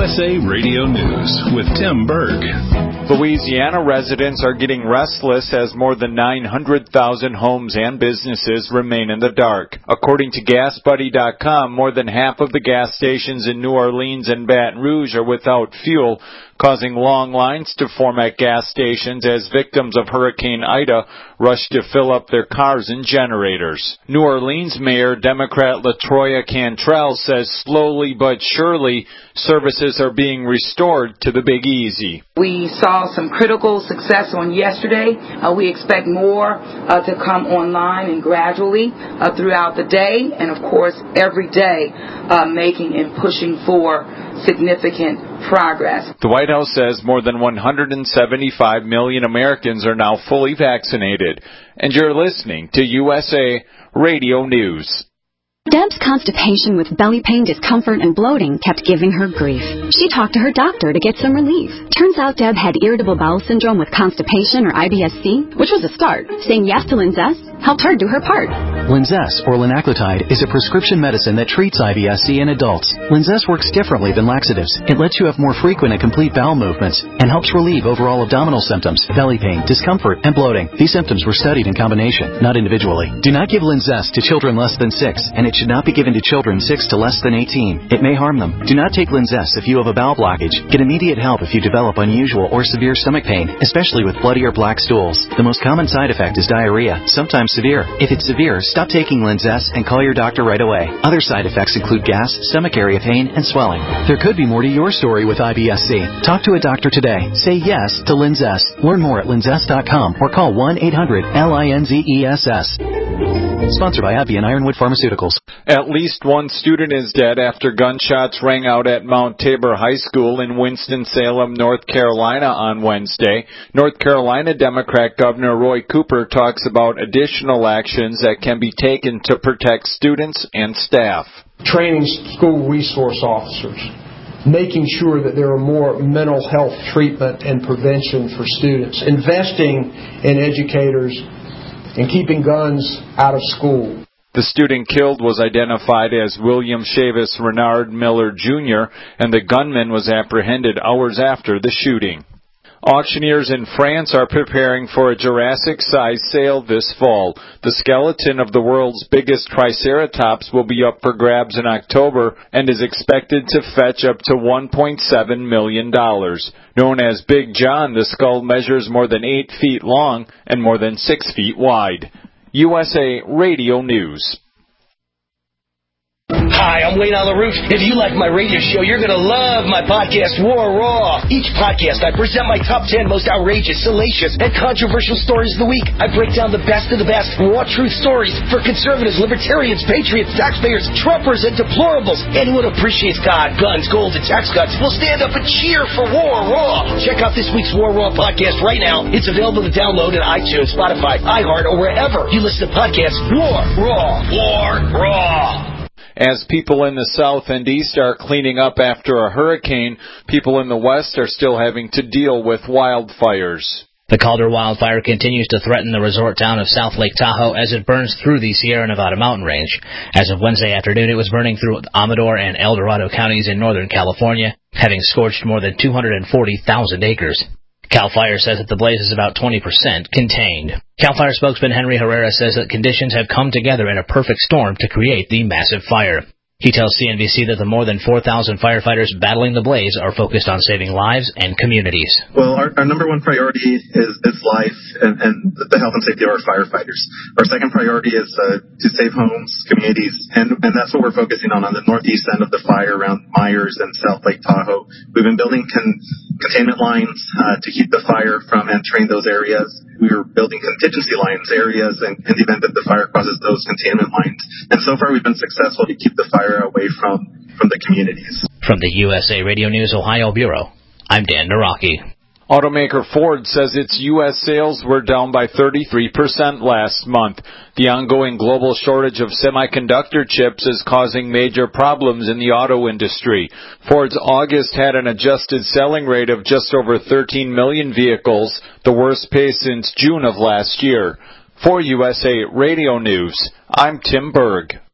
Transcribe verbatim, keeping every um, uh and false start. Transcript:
S A Radio News with Tim Berg. Louisiana residents are getting restless as more than nine hundred thousand homes and businesses remain in the dark. According to gas buddy dot com, more than half of the gas stations in New Orleans and Baton Rouge are without fuel, causing long lines to form at gas stations as victims of Hurricane Ida rush to fill up their cars and generators. New Orleans Mayor Democrat LaToya Cantrell says slowly but surely services are being restored to the Big Easy. We saw some critical success on yesterday. Uh, we expect more uh, to come online and gradually uh, throughout the day, and of course every day uh, making and pushing for significant progress. The White House says more than one hundred seventy-five million Americans are now fully vaccinated. And you're listening to U S A Radio News. Deb's constipation with belly pain, discomfort, and bloating kept giving her grief. She talked to her doctor to get some relief. Turns out Deb had irritable bowel syndrome with constipation, or I B S C, which was a start. Saying yes to Linzess helped her do her part. Linzess, or linaclotide, is a prescription medicine that treats I B S C in adults. Linzess works differently than laxatives. It lets you have more frequent and complete bowel movements and helps relieve overall abdominal symptoms, belly pain, discomfort, and bloating. These symptoms were studied in combination, not individually. Do not give Linzess to children less than six, and it should not be given to children six to less than eighteen. It may harm them. Do not take Linzess if you have a bowel blockage. Get immediate help if you develop unusual or severe stomach pain, especially with bloody or black stools. The most common side effect is diarrhea, sometimes severe. If it's severe, stop taking Linzess and call your doctor right away. Other side effects include gas, stomach area pain, and swelling. There could be more to your story with I B S C. Talk to a doctor today. Say yes to Linzess. Learn more at linzess dot com or call one eight hundred L I N Z E S S. Sponsored by AbbVie and Ironwood Pharmaceuticals. At least one student is dead after gunshots rang out at Mount Tabor High School in Winston-Salem, North Carolina on Wednesday. North Carolina Democrat Governor Roy Cooper talks about additional actions that can be taken to protect students and staff. Training school resource officers, making sure that there are more mental health treatment and prevention for students, investing in educators, and keeping guns out of school. The student killed was identified as William Chavis Renard Miller Junior, and the gunman was apprehended hours after the shooting. Auctioneers in France are preparing for a Jurassic-sized sale this fall. The skeleton of the world's biggest Triceratops will be up for grabs in October and is expected to fetch up to one point seven million dollars. Known as Big John, the skull measures more than eight feet long and more than six feet wide. U S A Radio News. Hi, I'm Wayne on the Roof. If you like my radio show, you're going to love my podcast, War Raw. Each podcast, I present my top ten most outrageous, salacious, and controversial stories of the week. I break down the best of the best raw truth stories for conservatives, libertarians, patriots, taxpayers, Trumpers, and deplorables. Anyone who appreciates God, guns, gold, and tax cuts will stand up and cheer for War Raw. Check out this week's War Raw podcast right now. It's available to download at iTunes, Spotify, iHeart, or wherever you listen to podcasts. War Raw. War Raw. As people in the south and east are cleaning up after a hurricane, people in the west are still having to deal with wildfires. The Calder wildfire continues to threaten the resort town of South Lake Tahoe as it burns through the Sierra Nevada mountain range. As of Wednesday afternoon, it was burning through Amador and El Dorado counties in Northern California, having scorched more than two hundred forty thousand acres. CAL FIRE says that the blaze is about twenty percent contained. CAL FIRE spokesman Henry Herrera says that conditions have come together in a perfect storm to create the massive fire. He tells C N B C that the more than four thousand firefighters battling the blaze are focused on saving lives and communities. Well, our, our number one priority is, is life and, and the health and safety of our firefighters. Our second priority is uh, to save homes, communities, and, and that's what we're focusing on on the northeast end of the fire around Myers and South Lake Tahoe. We've been building con- containment lines uh, to keep the fire from entering those areas. We are building contingency lines, areas, in, in the event that the fire crosses those containment lines. And so far, we've been successful to keep the fire away from, from the communities. From the U S A Radio News Ohio Bureau, I'm Dan Naraki. Automaker Ford says its U S sales were down by thirty-three percent last month. The ongoing global shortage of semiconductor chips is causing major problems in the auto industry. Ford's August had an adjusted selling rate of just over thirteen million vehicles, the worst pace since June of last year. For U S A Radio News, I'm Tim Berg.